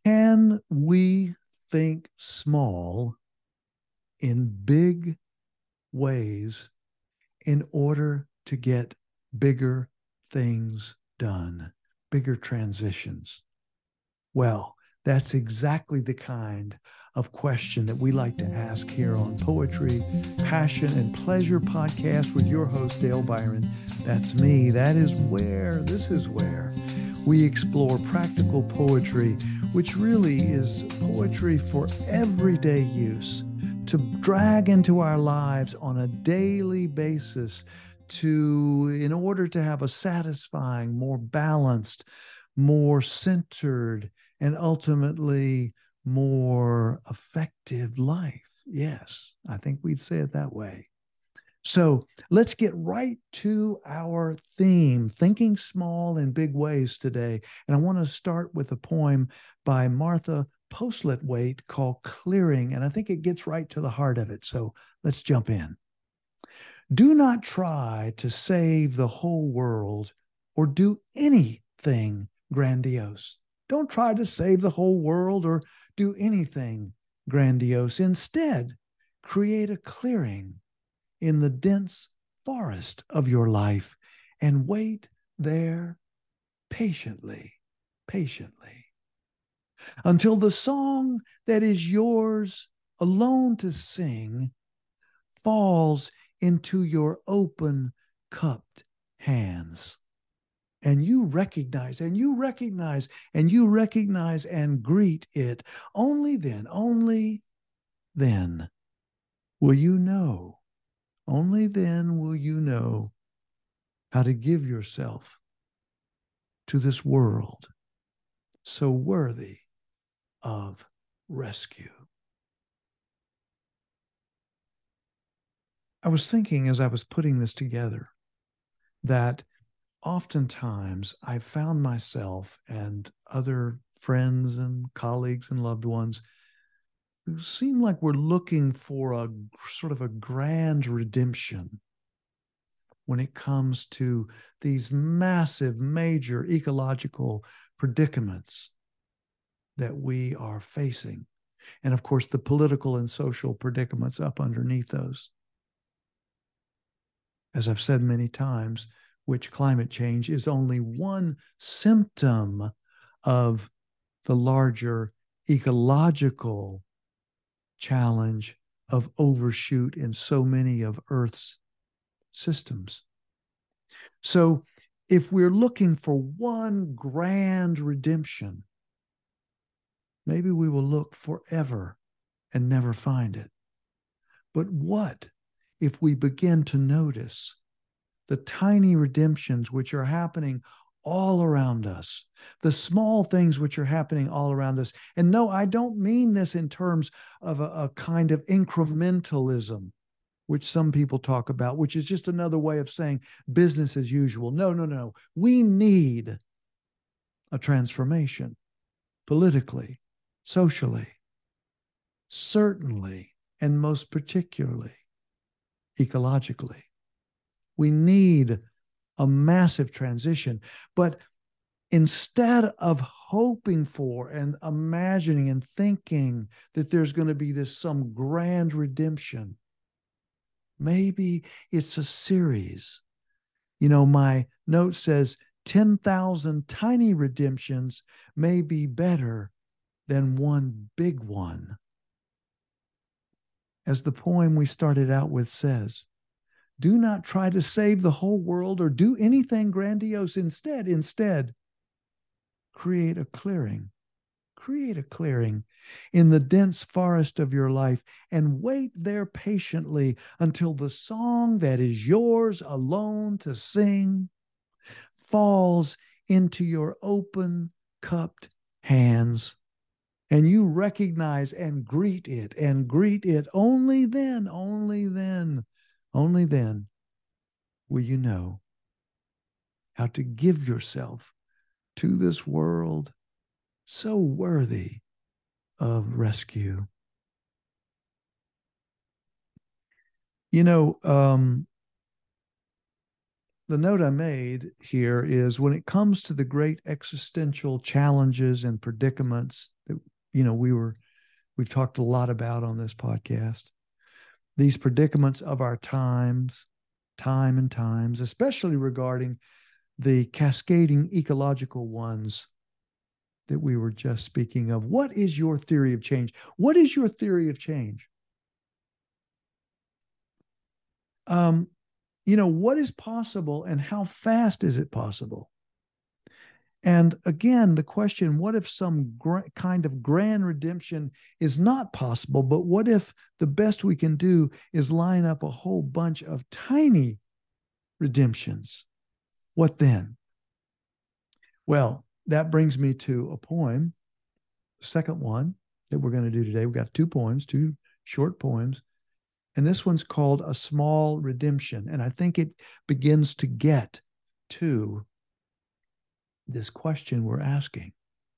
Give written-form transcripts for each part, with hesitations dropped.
Can we think small in big ways in order to get bigger things done, bigger transitions? Well, that's exactly the kind of question that we like to ask here on Poetry, Passion, and Pleasure podcast with your host, Dale Byron. That's me. This is where we explore practical poetry, which really is poetry for everyday use to drag into our lives on a daily basis in order to have a satisfying, more balanced, more centered, and ultimately more effective life. Yes, I think we'd say it that way. So let's get right to our theme, thinking small in big ways today. And I want to start with a poem by Martha Postlethwaite called Clearing. And I think it gets right to the heart of it. So let's jump in. Do not try to save the whole world or do anything grandiose. Don't try to save the whole world or do anything grandiose. Instead, create a clearing in the dense forest of your life and wait there patiently, patiently, until the song that is yours alone to sing falls into your open, cupped hands. And you recognize, and you recognize, and you recognize and greet it. Only then will you know. Only then will you know how to give yourself to this world so worthy of rescue. I was thinking as I was putting this together that oftentimes I found myself and other friends and colleagues and loved ones who seem like we're looking for a sort of a grand redemption when it comes to these massive, major ecological predicaments that we are facing. And of course, the political and social predicaments up underneath those. As I've said many times, which climate change is only one symptom of the larger ecological challenge of overshoot in so many of Earth's systems. So, if we're looking for one grand redemption, maybe we will look forever and never find it. But what if we begin to notice the tiny redemptions which are happening all around us, the small things which are happening all around us? And no, I don't mean this in terms of a kind of incrementalism, which some people talk about, which is just another way of saying business as usual. No, no, no. We need a transformation politically, socially, certainly, and most particularly ecologically. We need a massive transition. But instead of hoping for and imagining and thinking that there's going to be some grand redemption, maybe it's a series. My note says 10,000 tiny redemptions may be better than one big one. As the poem we started out with says, do not try to save the whole world or do anything grandiose. Instead, create a clearing. Create a clearing in the dense forest of your life and wait there patiently until the song that is yours alone to sing falls into your open, cupped hands. And you recognize and greet it. Only then, only then, only then will you know how to give yourself to this world so worthy of rescue. You know, the note I made here is when it comes to the great existential challenges and predicaments that, we've talked a lot about on this podcast, these predicaments of our time and times, especially regarding the cascading ecological ones that we were just speaking of. What is your theory of change? What is your theory of change? What is possible and how fast is it possible? And again, the question, what if some kind of grand redemption is not possible, but what if the best we can do is line up a whole bunch of tiny redemptions? What then? Well, that brings me to a poem, the second one that we're going to do today. We've got two poems, two short poems. And this one's called A Small Redemption. And I think it begins to get to this question we're asking.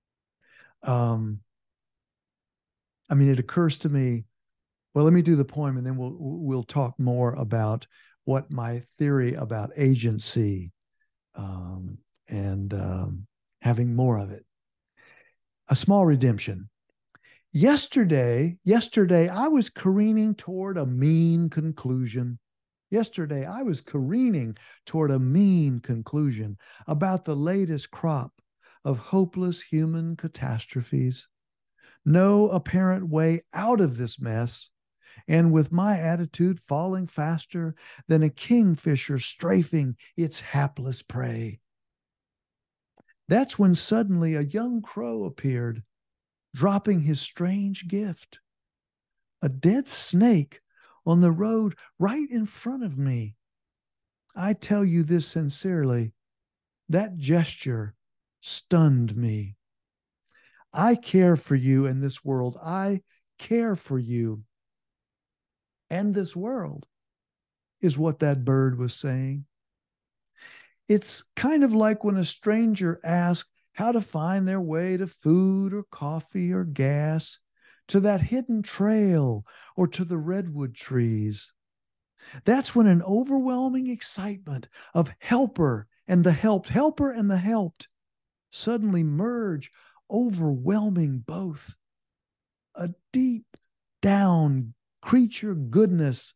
It occurs to me, well, let me do the poem and then we'll talk more about what my theory about agency and having more of it. A small redemption. Yesterday, I was careening toward a mean conclusion. Yesterday, I was careening toward a mean conclusion about the latest crop of hopeless human catastrophes. No apparent way out of this mess, and with my attitude falling faster than a kingfisher strafing its hapless prey. That's when suddenly a young crow appeared, dropping his strange gift. A dead snake on the road right in front of me. I tell you this sincerely, that gesture stunned me. I care for you in this world. I care for you. And this world is what that bird was saying. It's kind of like when a stranger asks how to find their way to food or coffee or gas, to that hidden trail or to the redwood trees. That's when an overwhelming excitement of helper and the helped suddenly merge, overwhelming both. A deep down creature goodness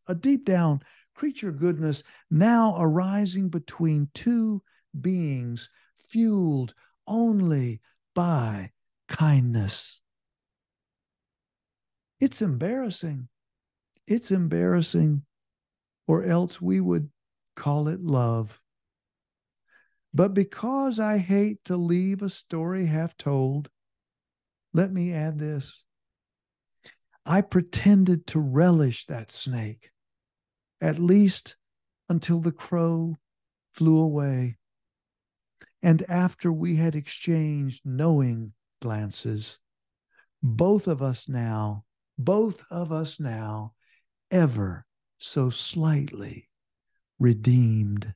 now arising between two beings fueled only by kindness. It's embarrassing. It's embarrassing, or else we would call it love. But because I hate to leave a story half told, let me add this. I pretended to relish that snake, at least until the crow flew away. And after we had exchanged knowing glances, both of us now, ever so slightly redeemed.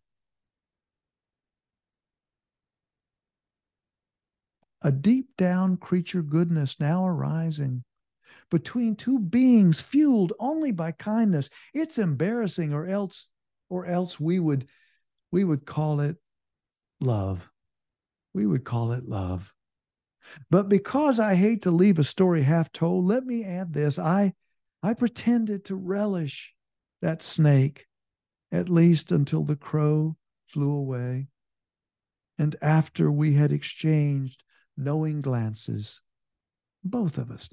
A deep down creature goodness now arising between two beings fueled only by kindness. It's embarrassing, or else we would call it love. We would call it love. But because I hate to leave a story half told, let me add this. I pretended to relish that snake, at least until the crow flew away. And after we had exchanged knowing glances, both of us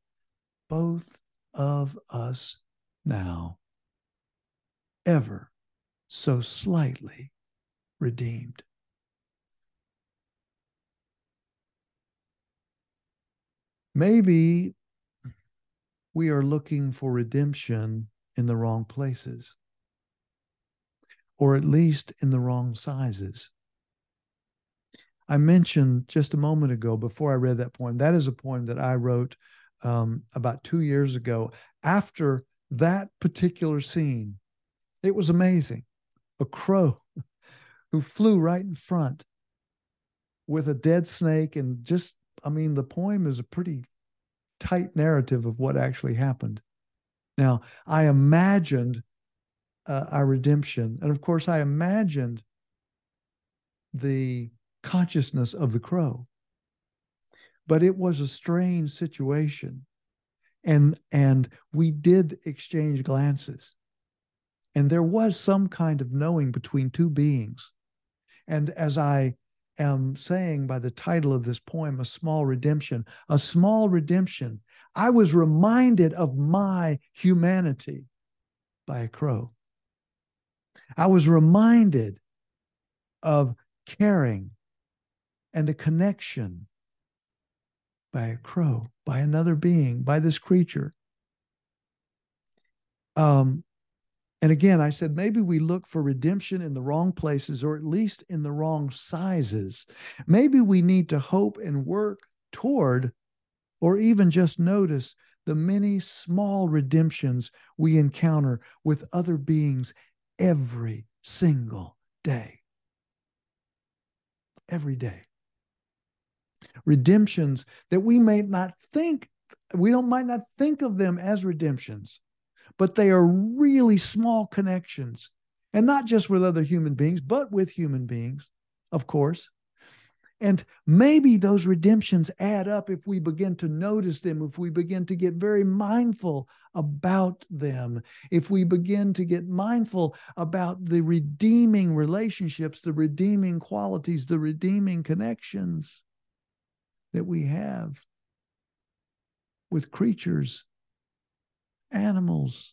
now, ever so slightly redeemed. Maybe we are looking for redemption in the wrong places, or at least in the wrong sizes. I mentioned just a moment ago, before I read that poem, that is a poem that I wrote about 2 years ago after that particular scene. It was amazing. A crow who flew right in front with a dead snake, and the poem is a pretty tight narrative of what actually happened. Now, I imagined our redemption. And of course, I imagined the consciousness of the crow. But it was a strange situation. And we did exchange glances. And there was some kind of knowing between two beings. And as I am saying by the title of this poem, A Small Redemption, I was reminded of my humanity by a crow. I was reminded of caring and a connection by a crow, by another being, by this creature. And again, I said, maybe we look for redemption in the wrong places, or at least in the wrong sizes. Maybe we need to hope and work toward, or even just notice, the many small redemptions we encounter with other beings every single day. Every day. Redemptions that we might not think of them as redemptions, but they are really small connections, and not just with other human beings, but with human beings, of course. And maybe those redemptions add up if we begin to notice them, if we begin to get very mindful about them, if we begin to get mindful about the redeeming relationships, the redeeming qualities, the redeeming connections that we have with creatures, animals,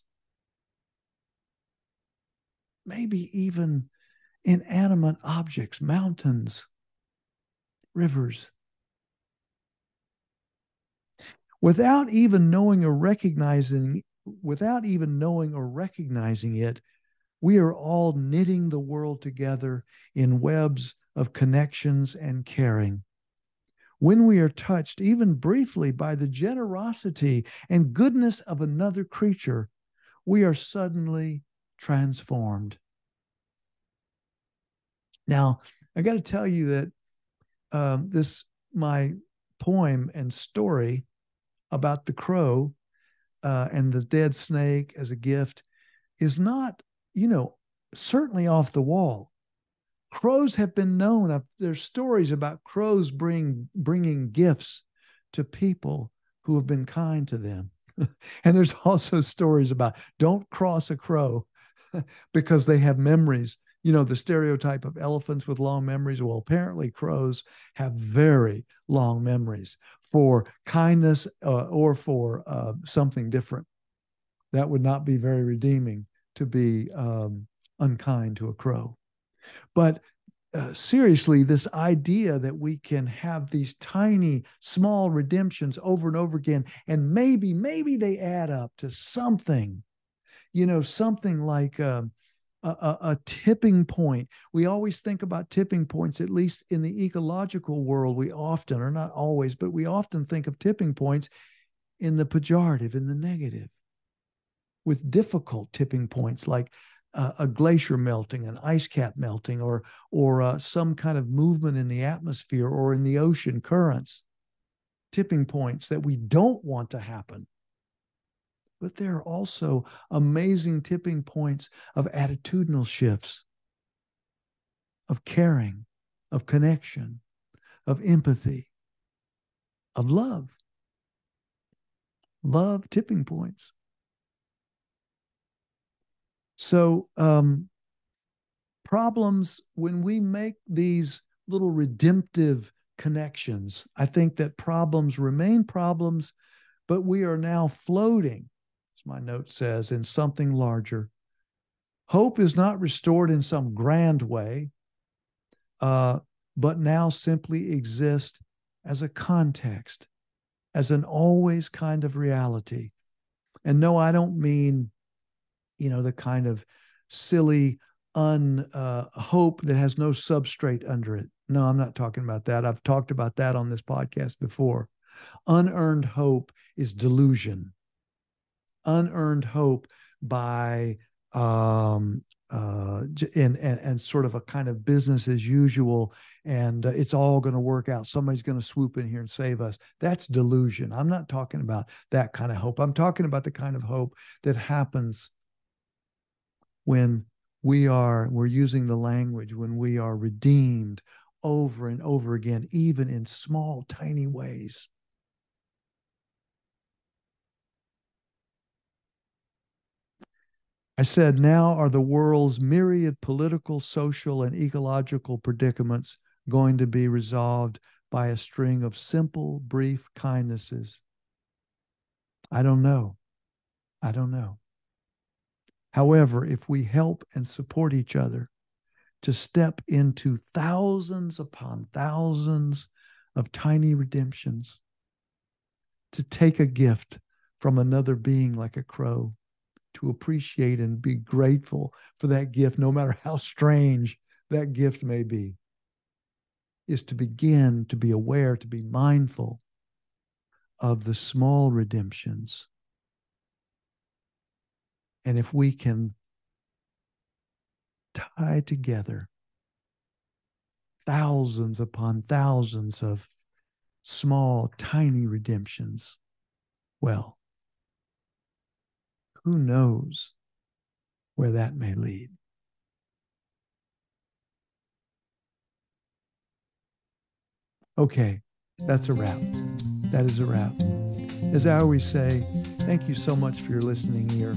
maybe even inanimate objects, mountains, rivers. Without even knowing or recognizing it, we are all knitting the world together in webs of connections and caring. When we are touched, even briefly, by the generosity and goodness of another creature, we are suddenly transformed. Now, I got to tell you that my poem and story about the crow and the dead snake as a gift is not, certainly off the wall. Crows have been known. There's stories about crows bringing gifts to people who have been kind to them. And there's also stories about don't cross a crow because they have memories. The stereotype of elephants with long memories. Well, apparently crows have very long memories for kindness or for something different. That would not be very redeeming, to be unkind to a crow. But seriously, this idea that we can have these tiny, small redemptions over and over again, and maybe they add up to something, something like a tipping point. We always think about tipping points, at least in the ecological world. We often, or not always, but we often think of tipping points in the pejorative, in the negative, with difficult tipping points like a glacier melting, an ice cap melting, or some kind of movement in the atmosphere or in the ocean currents. Tipping points that we don't want to happen. But there are also amazing tipping points of attitudinal shifts, of caring, of connection, of empathy, of love. Love tipping points. So problems, when we make these little redemptive connections, I think that problems remain problems, but we are now floating, as my note says, in something larger. Hope is not restored in some grand way, but now simply exists as a context, as an always kind of reality. And no, I don't mean, the kind of silly hope that has no substrate under it. No, I'm not talking about that. I've talked about that on this podcast before. Unearned hope is delusion. Unearned hope by and sort of a kind of business as usual, and it's all going to work out. Somebody's going to swoop in here and save us. That's delusion. I'm not talking about that kind of hope. I'm talking about the kind of hope that happens when we're using the language when we are redeemed over and over again, even in small, tiny ways. I said, now are the world's myriad political, social, and ecological predicaments going to be resolved by a string of simple, brief kindnesses? I don't know. I don't know. However, if we help and support each other to step into thousands upon thousands of tiny redemptions, to take a gift from another being like a crow, to appreciate and be grateful for that gift, no matter how strange that gift may be, is to begin to be aware, to be mindful of the small redemptions. And if we can tie together thousands upon thousands of small, tiny redemptions, well, who knows where that may lead? Okay, that's a wrap. That is a wrap. As I always say, thank you so much for your listening ear.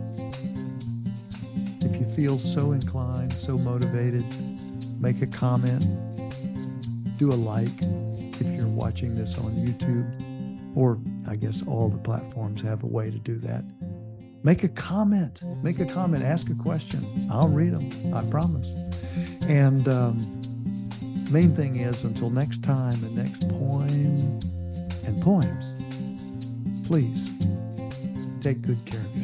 If you feel so inclined, so motivated, make a comment, do a like if you're watching this on YouTube, or I guess all the platforms have a way to do that. Make a comment, ask a question. I'll read them, I promise. And main thing is, until next time and next poem and poems, please take good care of